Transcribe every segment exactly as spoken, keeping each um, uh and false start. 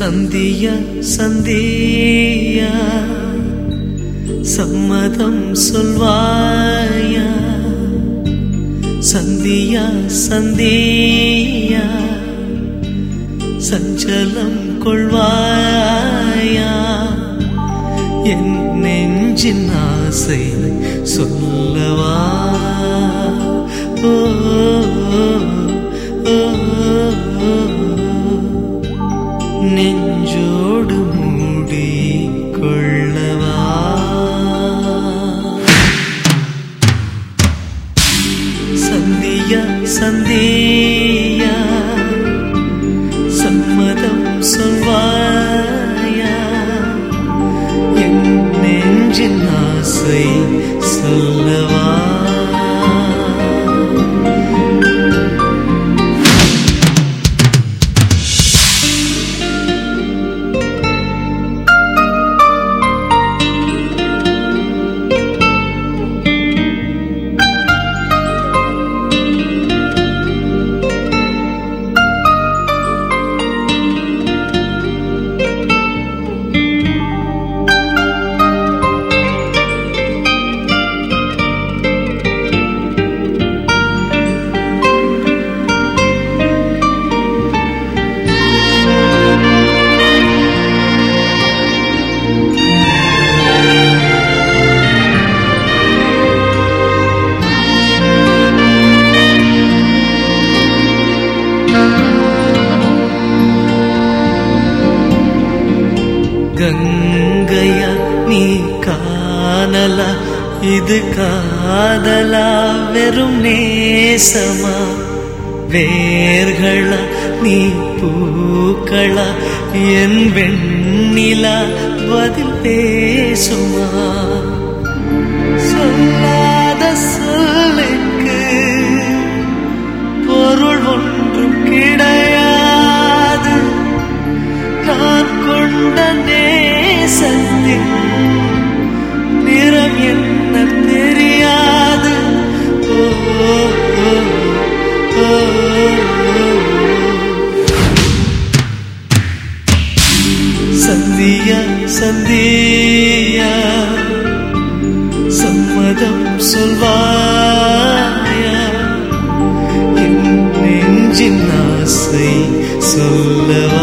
சந்தியா சந்தியா சம்மதம் சொல்வாயா? சந்தியா சந்தியா சஞ்சலம் கொள்வாயா? என் நெஞ்சின் ஆசை சொல்லவா? ஓ, ஓ, ஓ, நெஞ்சோடு மூடி கொள்ளவா? சந்தியா சந்தியா சம்மதம் சொல்வாயா? என் நெஞ்சின் ஆசை சொல்லவா? கங்கையா நீ காணலா? இது காதலா வெறும் நேசமா? வேர்களா நீ பூக்களா? என் வெண்ணிலா பதில் பேசுமா? சொல்லாத சொல்லுக்கு பொருள் ஒன்றும் கிடையாது. நான் கொண்ட நேசத்தின் நிறம் என்ன தெரியாது. ஓ, ஓ, ஓ, சந்தியா சந்தியா சம்மதம் சொல்வாயா? என் நெஞ்சின் ஆசை சொல்லவா?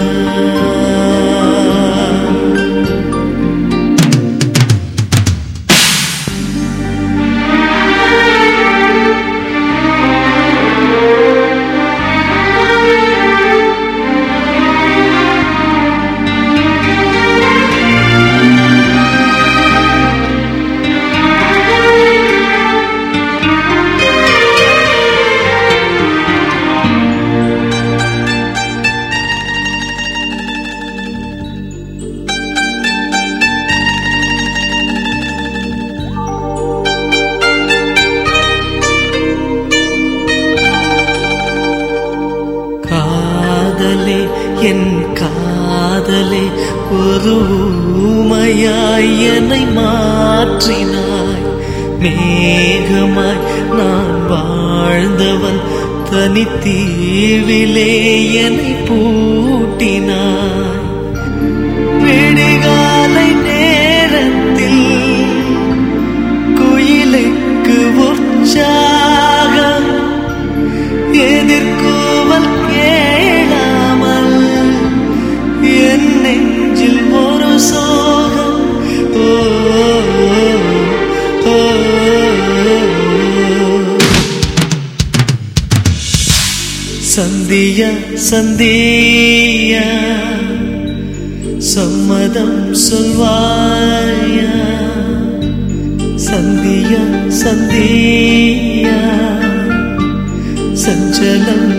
என் காதலே ஒரு ஊமையாய் என்னை மாற்றினாய். மேகமாய் நான் வாழ்ந்தவன் தனித்தீவிலே என்னை பூட்டினாய். விடிகாலை நேரத்தில் குயிலுக்கு உற்சாகம் எதிர்கூவல் கேளாமல் என் நெஞ்சில் ஒரு சோகம். ஓ, ஓ, சந்தியா சந்தியா சம்மதம் சொல்வாயா? சந்தியா சந்தியா சஞ்சலம்